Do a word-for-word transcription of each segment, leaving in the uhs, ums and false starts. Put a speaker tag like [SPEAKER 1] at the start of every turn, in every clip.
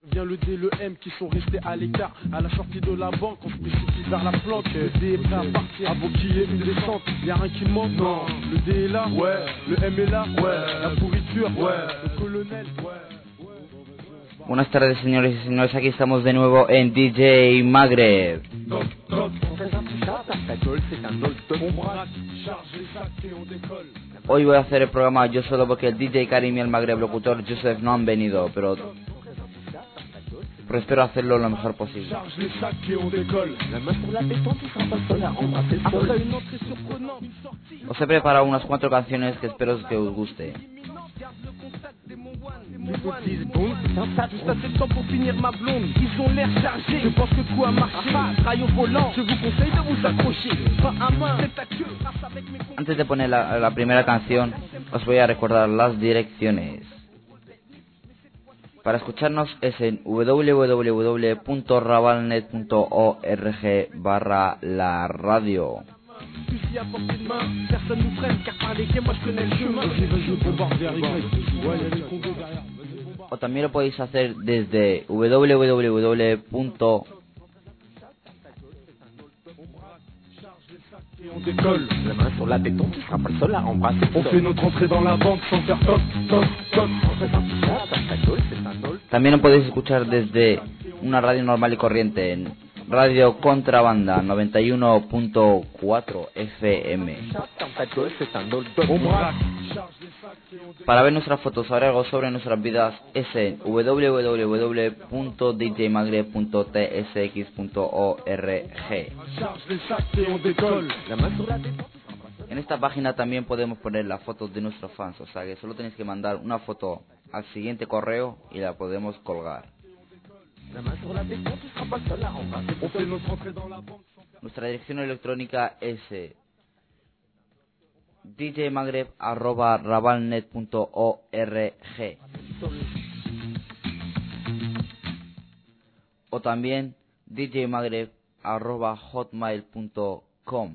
[SPEAKER 1] Vient le D, le M qui sont restés à l'écart. À la sortie de la banque, on se précipite vers la planque. Le D est prêt à partir avant qu'il y ait une descente. Y'a rien qui manque, non. Le D est là, ouais. Le M est là, ouais. La pourriture, ouais. Le colonel, ouais.
[SPEAKER 2] Buenas tardes, señores y señores, aquí estamos de nuevo en D J Maghreb. Hoy voy a hacer el programa yo solo porque el D J Karim y el Maghreb locutor Joseph no han venido, pero, pero espero hacerlo lo mejor posible. Os he preparado unas cuatro canciones que espero que os guste. Antes de poner la, la primera canción, os voy a recordar las direcciones. Para escucharnos es en www punto rabalnet punto org barra la radio. O también lo podéis hacer desde www.
[SPEAKER 1] On décolle, la main sur la béton, tu seras pas le seul à embrasser. On fait notre entrée dans la banque sans faire toc, toc, toc.
[SPEAKER 2] También lo podéis escuchar desde una radio normal y corriente en Radio Contrabanda noventa y uno punto cuatro F M. Para ver nuestras fotos o algo sobre nuestras vidas es en www punto d j maghreb punto t s x punto org. En esta página también podemos poner las fotos de nuestros fans, o sea que solo tenéis que mandar una foto al siguiente correo y la podemos colgar. Nuestra dirección electrónica es d j maghreb arroba rabalnet punto org o también d j maghreb arroba hotmail punto com.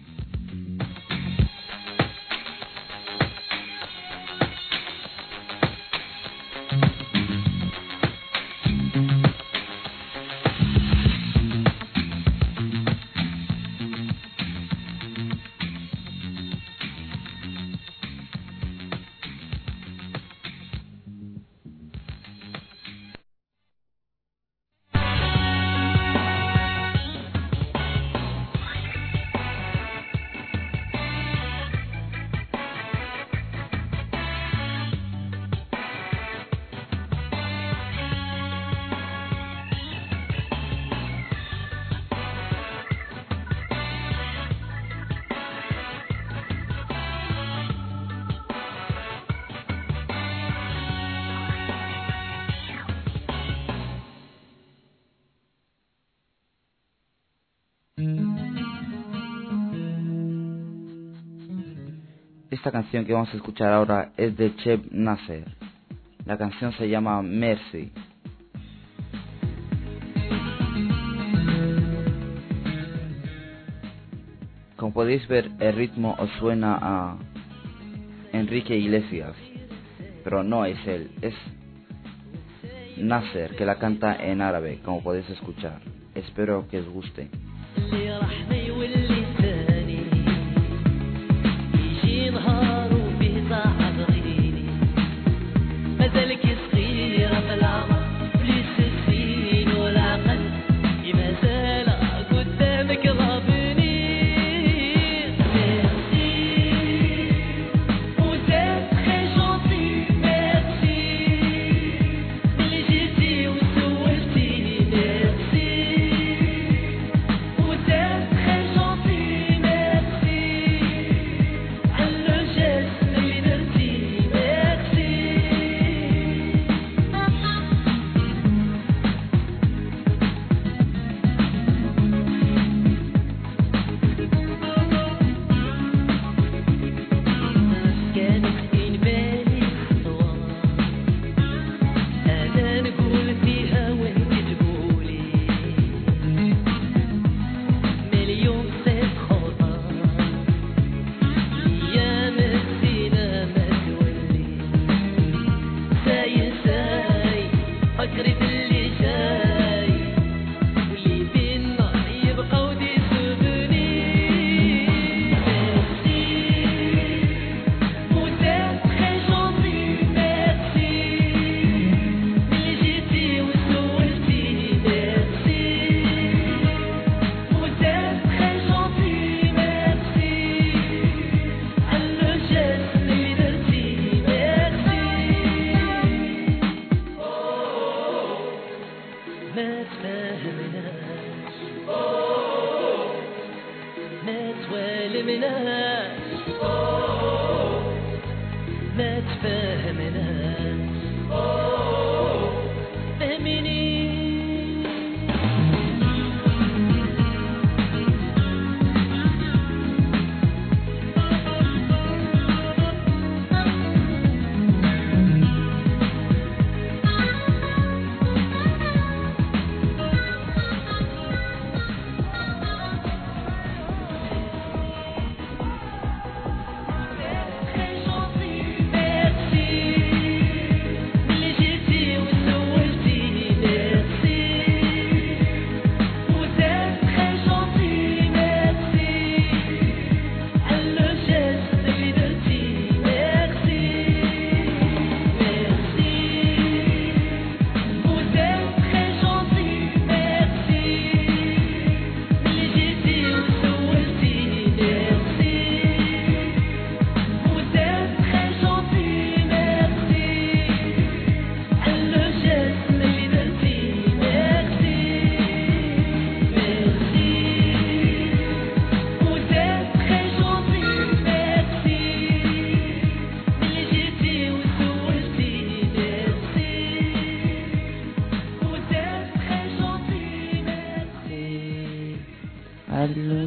[SPEAKER 2] Esta canción que vamos a escuchar ahora es de Cheb Nasser. La canción se llama Mercy. Como podéis ver, el ritmo os suena a Enrique Iglesias, pero no es él, es Nasser, que la canta en árabe, como podéis escuchar. Espero que os guste.
[SPEAKER 3] نهار وفيه ساعة تغيني مازالك صغيرة في العمر بليس السين والعقل مازال قدامك غابني ميرسي وزاد خي جونتي ميرسي اللي جيتي وسولتي ميرسي وزاد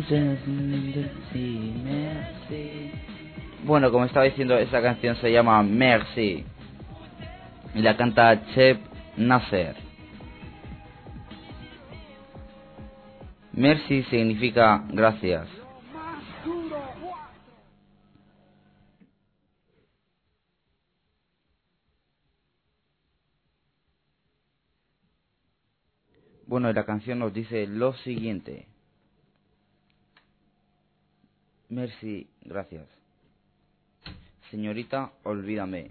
[SPEAKER 2] Bueno, como estaba diciendo, esta canción se llama Merci y la canta Cheb Nasser. Merci significa gracias. Bueno, y la canción nos dice lo siguiente. Merci, gracias. Señorita, olvídame.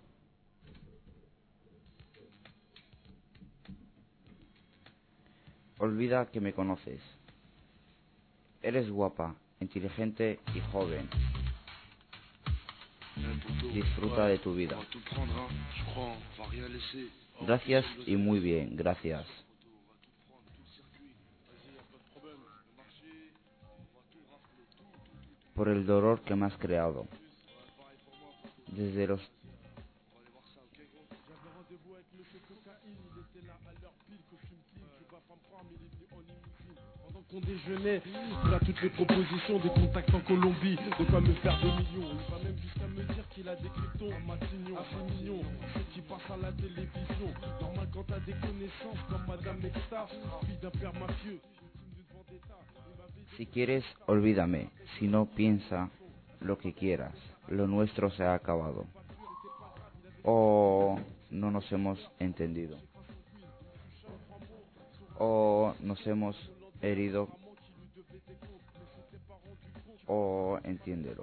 [SPEAKER 2] Olvida que me conoces. Eres guapa, inteligente y joven. Disfruta de tu vida. Gracias y muy bien, gracias. Por el dolor que me has creado. Desde los...
[SPEAKER 1] Qu'on déjeunait, voilà toutes les propositions, des contacts en Colombie, de quoi me faire des millions. Il va même jusqu'à me dire qu'il a des cryptos à Matignon, assez mignon, ceux qui passent à la télévision. Normal quand t'as des connaissances comme Madame Exta, fille d'un père mafieux.
[SPEAKER 2] Si quieres, olvídame. Si no, piensa lo que quieras. Lo nuestro se ha acabado. O no nos hemos entendido. O nos hemos herido. O entiéndelo.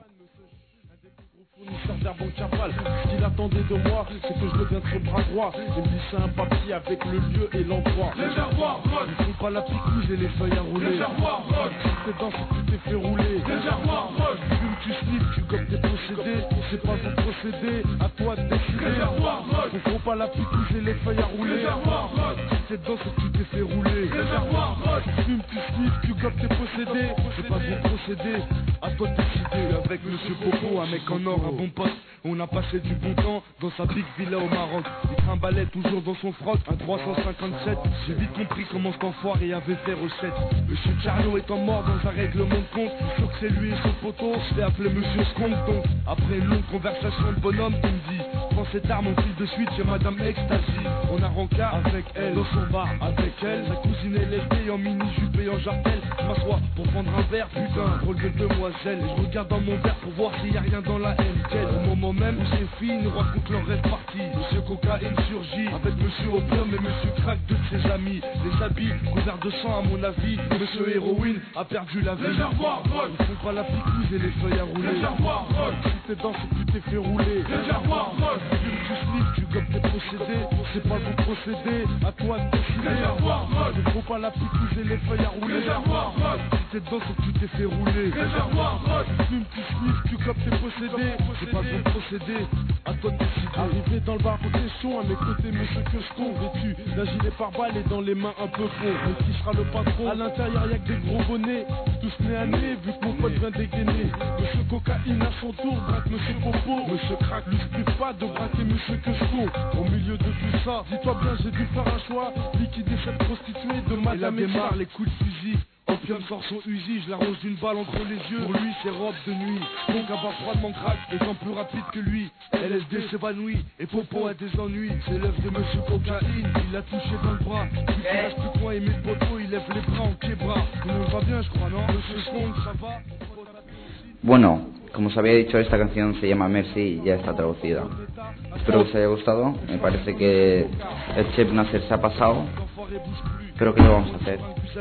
[SPEAKER 1] Fournisseur d'herbes en cavale, ce qu'il attendait de moi, c'est que je devienne son bras droit. Il me glissait un papier avec le lieu et l'endroit. Réservoir rock, ils font pas la picouse et les feuilles à rouler. Réservoir rock, si t'es dans, c'est que tu t'es fait rouler. Réservoir rock, tu fumes, tu sniffes, tu gobes tes procédés. C'est pas ton procédé, à toi de décider. Réservoir rock, ils font pas la picouse et les feuilles à rouler. Réservoir rock, si t'es dans, c'est que tu t'es fait rouler. Réservoir rock, tu fumes, tu sniffes, tu gobes tes procédés. C'est pas ton procédé, à toi de décider. Avec Monsieur Popo, un mec en or, un bon pote. On a passé du bon temps dans sa big villa au Maroc. Il trimbalait toujours dans son froc, un trois cent cinquante-sept. J'ai vite compris comment cet enfoiré avait fait recette. Monsieur Charlot étant mort dans un règlement de compte, je suis sûr que c'est lui et son poteau. Je l'ai appelé Monsieur Skunk donc. Après une longue conversation de bonhomme, il me dit: prends cette arme, on file de suite chez Madame Ecstasy. On a rencard avec elle, dans son bar avec elle. Sa cousine est lesbienne en mini-jupe et en jartel. Je m'assois pour prendre un verre, putain, drôle de demoiselle. Et je regarde dans mon verre pour voir s'il y a rien dans la haine. Au moment même où ces filles nous racontent leur rêve parti, Monsieur Cocaïne surgit avec Monsieur Opium et Monsieur Crack, deux de ses amis. Les habits couverts de sang à mon avis. Monsieur Héroïne a perdu la vie. Réservoir rock, ils font pas la picouse et les feuilles à rouler. Réservoir rock, si t'es dans, c'est que tu t'es fait rouler. Réservoir rock, tu fumes, tu sniffes, tu gobes tes procédés. C'est pas ton procédé, à toi de décider. Réservoir rock, ils font pas la picouse et les feuilles à rouler. Réservoir rock, si t'es dans, c'est que tu t'es fait rouler. Réservoir rock, tu fumes, tu sniffes, tu gobes tes procédés. C'est pas ton procédé, à toi de décider. Arrivé dans le bar en question, à mes côtés Monsieur Queston, vêtu d'un gilet pare-balles et dans les mains un peu fond. Mais qui sera le patron? À l'intérieur y'a que des gros bonnets, tous nez à nez, vu que mon pote vient dégainer. Monsieur Cocaïne à son tour braque Monsieur Popo. Monsieur Crack lui explique pas de braquer Monsieur Queston. Au milieu de tout ça, dis-toi bien j'ai dû faire un choix, liquider cette prostituée de Madame et démarre les coups de fusil. Opium sort son Uzi, je l'arrose d'une balle entre les yeux. Pour lui c'est robe de nuit, donc abat froidement crack, étant plus rapide que lui. L S D s'évanouit et Popo a des ennuis. C'est l'œuvre de Monsieur Cocaïne, il l'a touché dans le bras. Puis il reste plus point aimé de Popo, il lève les bras en québra. Tout le monde va bien je crois, non? Monsieur Skunk, ça va?
[SPEAKER 2] Bueno, como os había dicho, esta canción se llama Merci y ya está traducida. Espero que os haya gustado. Me parece que el Cheb Nasser se ha pasado, pero ¿qué le vamos a hacer?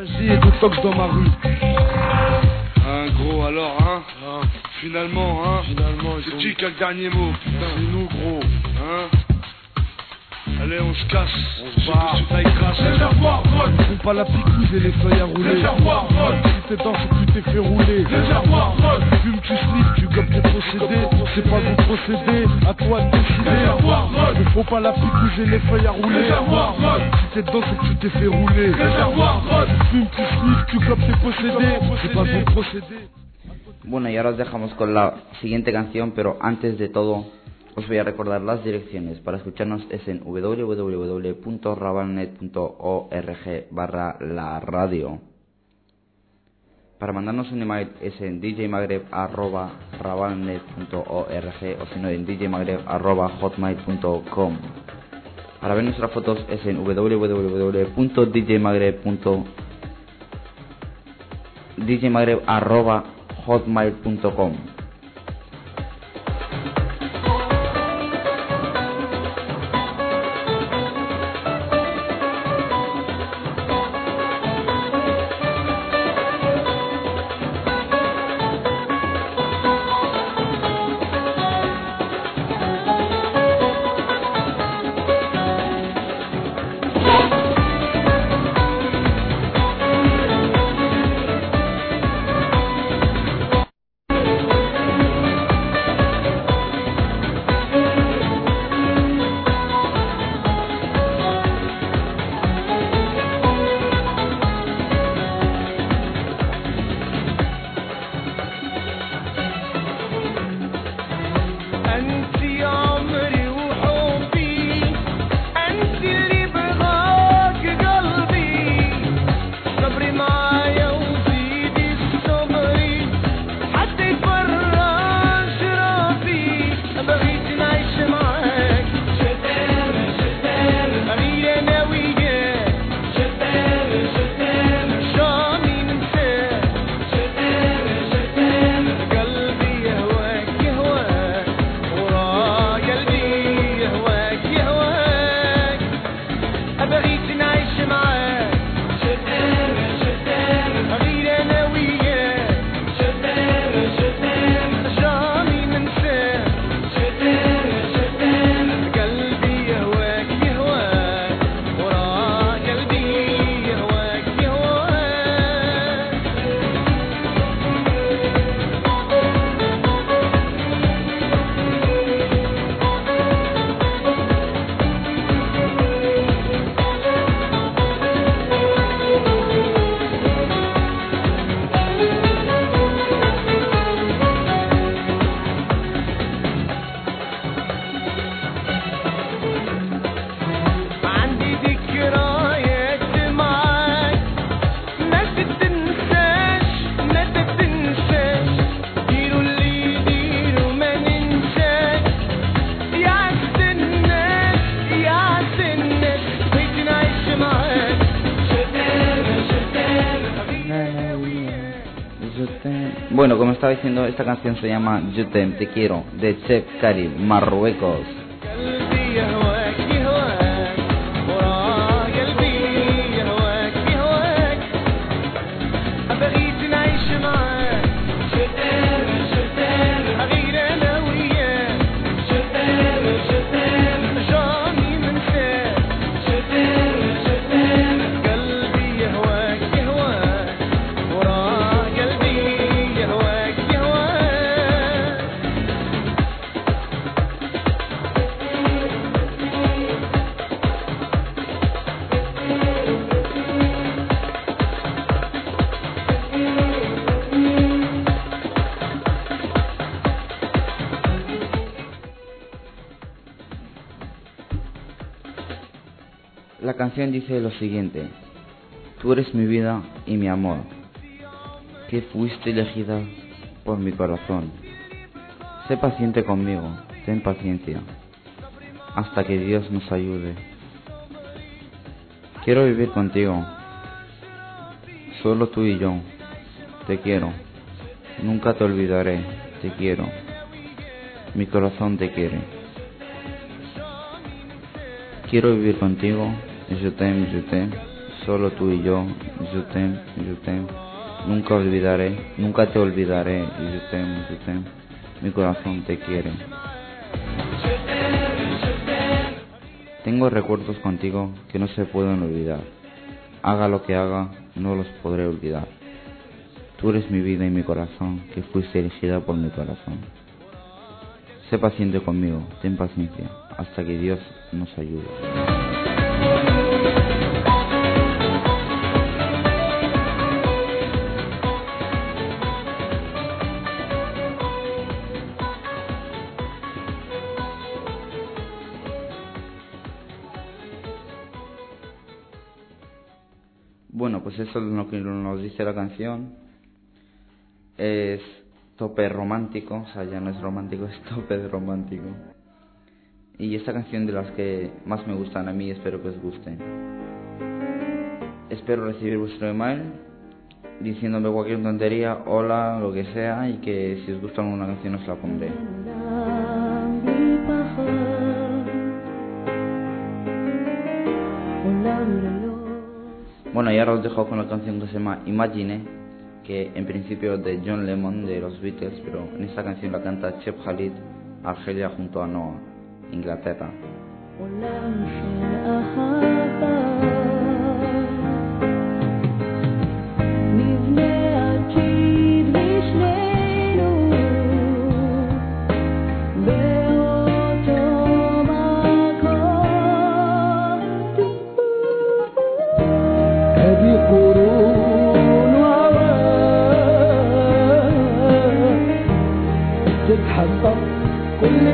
[SPEAKER 4] Hein, gros, alors, hein, hein finalement, hein, finalement, c'est qui qui a le dernier mot? Putain, c'est nous, gros, hein. Allez, on se casse, on se barre, tu tailles crasse. Réservoir rock, ils font pas la picouse et les feuilles à rouler. Réservoir rock, si t'es dans, c'est que tu t'es fait rouler. Réservoir rock, tu fumes, tu sniffes, tu gobes tes procédés. C'est pas ton procédé, à toi de décider. Réservoir rock, ils font pas la picouse et les feuilles à rouler. Réservoir rock, si t'es dans, c'est que tu t'es fait rouler. Réservoir rock, tu fumes, tu sniffes, tu gobes tes procédés. C'est pas ton procédé.
[SPEAKER 2] Bueno, y ahora os dejamos con la siguiente canción, pero antes de todo os voy a recordar las direcciones. Para escucharnos es en w w w punto rabalnet punto org barra la radio. Para mandarnos un email es en d j magreb arroba rabalnet punto org o si no en d j magreb arroba hotmail punto com. Para ver nuestras fotos es en w w w punto d j magreb punto arroba hotmail punto com. Bueno, como estaba diciendo, esta canción se llama Je t'aime, te quiero, de Chef Karim, Marruecos. La canción dice lo siguiente: tú eres mi vida y mi amor, que fuiste elegida por mi corazón. Sé paciente conmigo, ten paciencia, hasta que Dios nos ayude. Quiero vivir contigo, solo tú y yo. Te quiero, nunca te olvidaré, te quiero, mi corazón te quiere. Quiero vivir contigo, je t'aime, je t'aime, solo tú y yo, je t'aime, je t'aime, nunca olvidaré, nunca te olvidaré, je t'aime, je t'aime, mi corazón te quiere. Tengo recuerdos contigo que no se pueden olvidar, haga lo que haga, no los podré olvidar. Tú eres mi vida y mi corazón, que fuiste elegida por mi corazón. Sé paciente conmigo, ten paciencia, hasta que Dios nos ayude. Bueno, pues eso es lo que nos dice la canción. es tope romántico, o sea, ya no es romántico, es tope romántico. Y esta canción de las que más me gustan a mí, espero que os guste. Espero recibir vuestro email diciéndome cualquier tontería, hola, lo que sea, y que si os gusta alguna canción os la pondré. Bueno, y ahora os dejo con la canción que se llama Imagine, que en principio es de John Lennon de los Beatles, pero en esta canción la canta Cheb Khalid, Argelia junto a Noah, Inglaterra.
[SPEAKER 5] تتحقق كل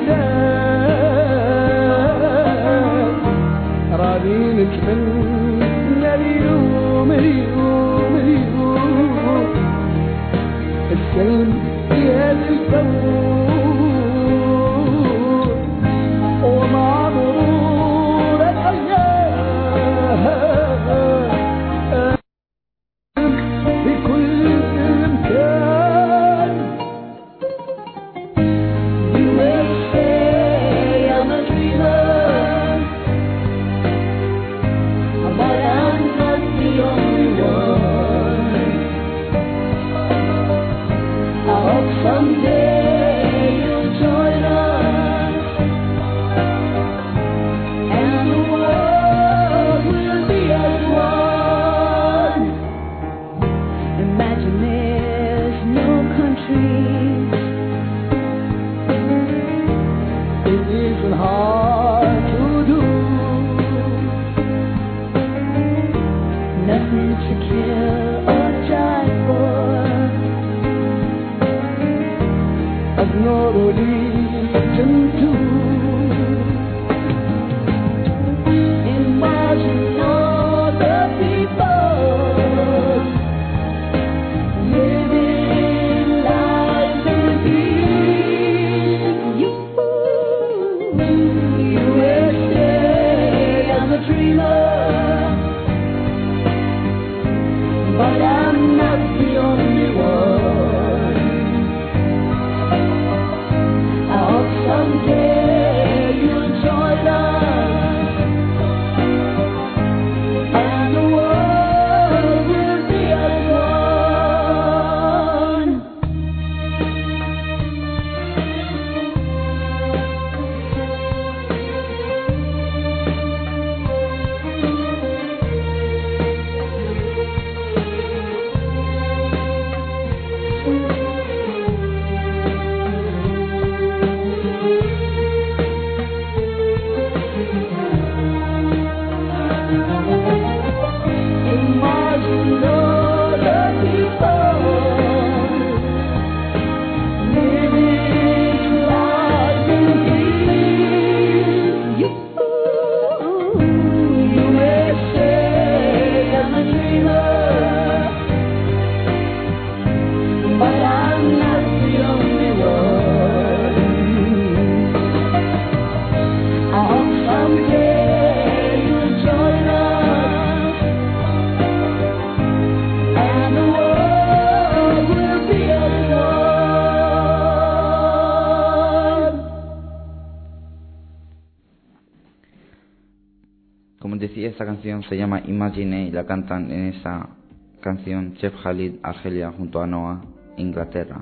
[SPEAKER 5] الأحلام راضي نتمنى اليوم اليوم اليوم السلم في هذا الكون ومع مرور الأيام في كل مكان.
[SPEAKER 2] Como decía, esta canción se llama Imagine y la cantan en esta canción Cheb Khalid, Argelia junto a Noah, Inglaterra.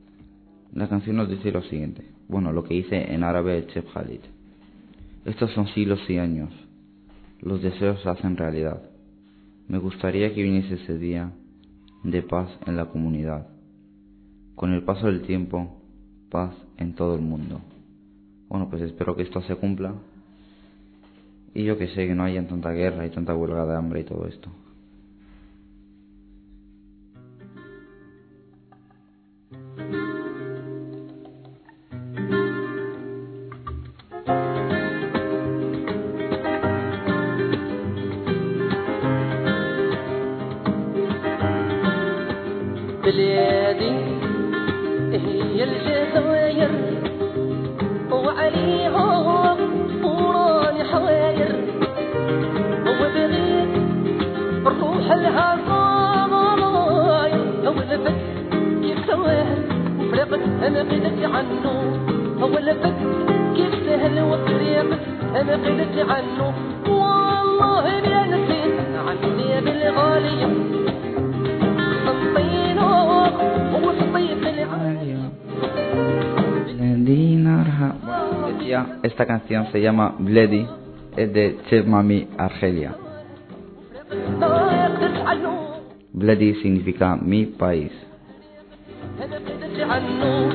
[SPEAKER 2] La canción nos dice lo siguiente, bueno, lo que dice en árabe Cheb Khalid. Estos son siglos y años, los deseos se hacen realidad. Me gustaría que viniese ese día de paz en la comunidad. Con el paso del tiempo, paz en todo el mundo. Bueno, pues espero que esto se cumpla. Y yo que sé, que no haya tanta guerra y tanta huelga de hambre y todo esto.
[SPEAKER 3] بلادي انا قلت عنه هو لفت كيف سهل وطريقك انا قلت عنه والله يا نسيت عني بالغالية سنطينه وسطيت العالية.
[SPEAKER 2] Decía, esta canción se llama Bledi, es de Chef Mami Argelia. Bledi significa mi país.
[SPEAKER 3] انا قلت عنه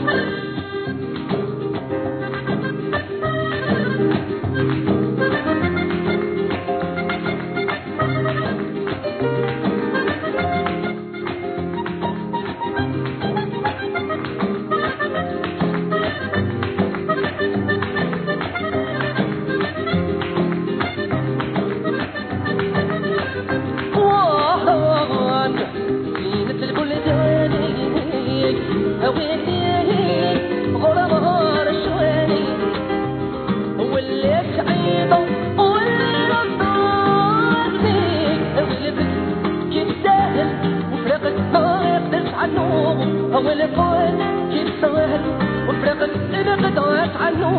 [SPEAKER 3] أول فوق كيف سهل وفرقت أنا قطعت عنه.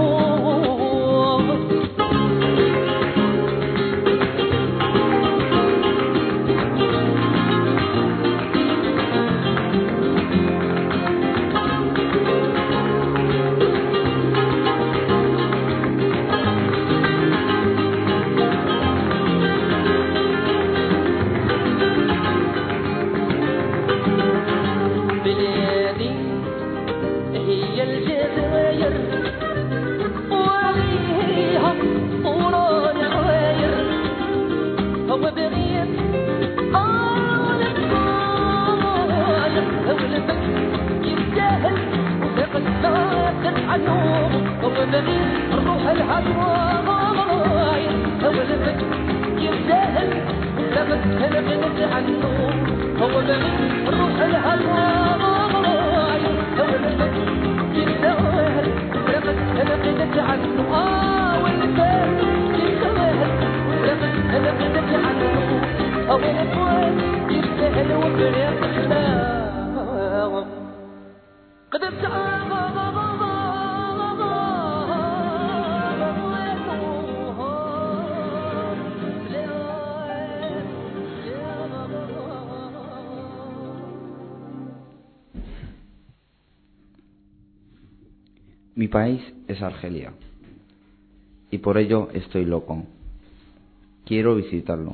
[SPEAKER 2] Mi país es Argelia y por ello estoy loco. Quiero visitarlo.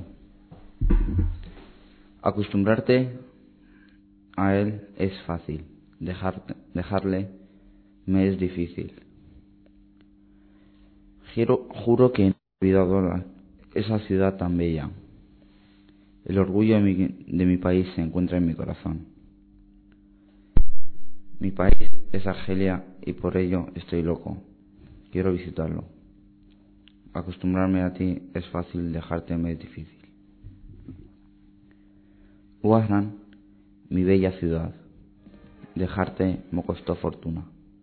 [SPEAKER 2] Acostumbrarte a él es fácil, Dejarte, dejarle me es difícil. Juro, juro que no he olvidado la, esa ciudad tan bella. El orgullo de mi, de mi país se encuentra en mi corazón. Mi país es Argelia y por ello estoy loco. Quiero visitarlo. Acostumbrarme a ti es fácil, dejarte me es difícil. Wahran, mi bella ciudad, dejarte me costó fortuna.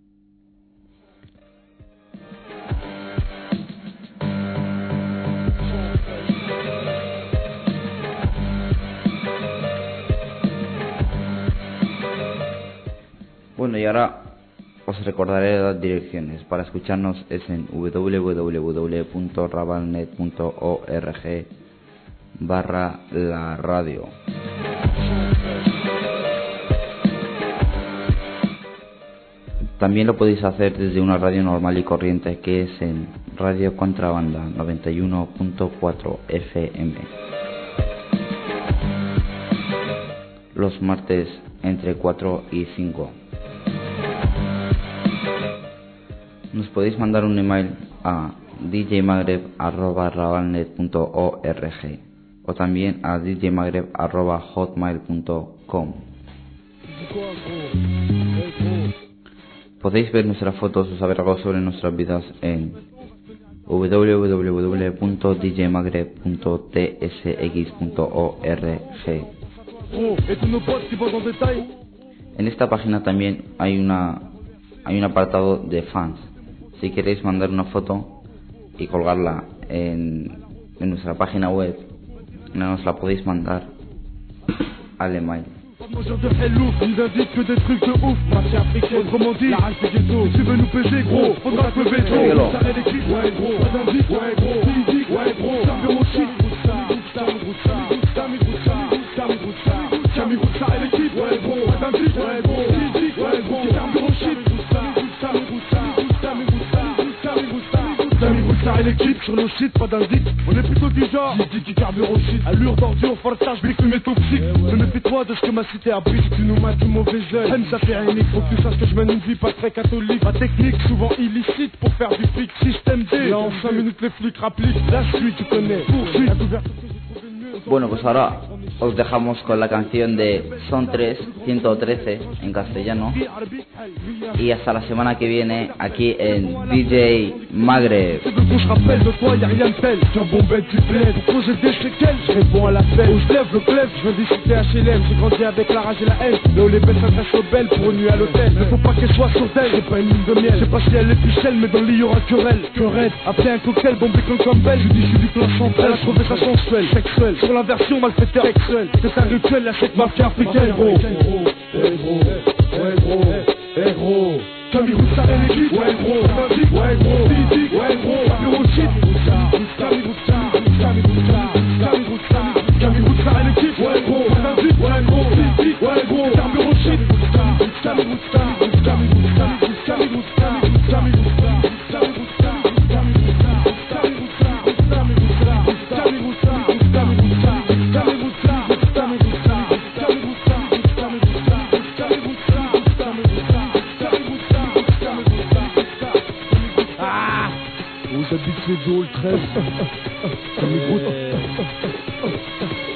[SPEAKER 2] Bueno, y ahora os recordaré las direcciones. Para escucharnos es en w w w punto rabalnet punto org barra la radio. También lo podéis hacer desde una radio normal y corriente que es en Radio Contrabanda noventa y uno punto cuatro F M. Los martes entre cuatro y cinco. Nos podéis mandar un email a d j magreb arroba rabalnet punto org o también a d j magreb arroba hotmail punto com. Podéis ver nuestras fotos o saber algo sobre nuestras vidas en w w w punto d j magreb punto t s x punto org. En esta página también hay una hay un apartado de fans. Si queréis mandar una foto y colgarla en, en nuestra página web, nos la podéis mandar al email.
[SPEAKER 1] Mangeur de hello, ils indiquent que des trucs de ouf. Mafia africaine, autrement dit, la race des ghettos. Si tu veux nous peser gros, faudra que le veto. T'arrêtes l'équipe, ouais gros, pas d'indique, ouais gros, physique, ouais gros. Carburant shit, Camille Roussa et l'équipe, ouais gros, pas d'indique, ouais gros, physique, ouais gros. Carburant shit, Camille Roussa et l'équipe, sur le shit, pas d'indique. On est plutôt du genre, j'ai dit qui carbure au shit. Allure d'ordure, forçage, brique, fumée toxique. Mais méfie-toi de ce que ma cité abrite. Tu nous mets du mauvais œil. Aime ça fait unique, faut que tu saches que je mène une vie pas très catholique. Ma technique, souvent illicite pour faire du fric. Système D, là en cinq minutes les flics rappliquent. La suite, tu connais, poursuite. La couverture que j'ai trouvé mieux.
[SPEAKER 2] Bueno, pues ahora os dejamos con la canción de Son tres, ciento trece en castellano. Y hasta la semana que viene aquí en D J Maghreb.
[SPEAKER 1] Tu veux qu'on se rappelle de toi, y'a rien de tel. Tiens bon bête tu plaides, pour causer des séquelles, je réponds à l'appel. Oh je lève le glaive, je viens d'iciter H L M. J'ai grandi avec la rage et la haine. Là où les belles s'adressent aux belles pour une nuit à l'hôtel. Ne faut pas qu'elle soit sur d'elle, j'ai pas une lune de miel. Je sais pas si elle est pichelle, mais dans le lit y'aura querelle. Querelle, après un cocktail, bombé comme comme belle. Je dis je suis du clan central, elle a trouvé ça sensuelle, sexuelle. Sur la version malfaiteur sexuelle, c'est un rituel, la secte mafia africaine gros. Eh gros, ouais gros, eh gros. Camille Roussa et l'équipe, ouais gros, ouais gros, physique, ouais gros, bureau shit, Camille Roussa, Camille Roussa, Camille Roussa, Camille Roussa et l'équipe, ouais gros, ouais gros, physique, ouais gros, bureau shit, Camille Roussa, Camille Roussa, Camille Roussa, Camille Roussa, Camille Roussa, Camille Roussa, Camille Roussa, Camille Roussa, Camille Roussa, Camille Roussa, Camille Roussa, Camille Roussa, Camille Roussa, Camille Roussa, Camille Roussa, Camille Roussa. Ah, vous habitez Joe le treize.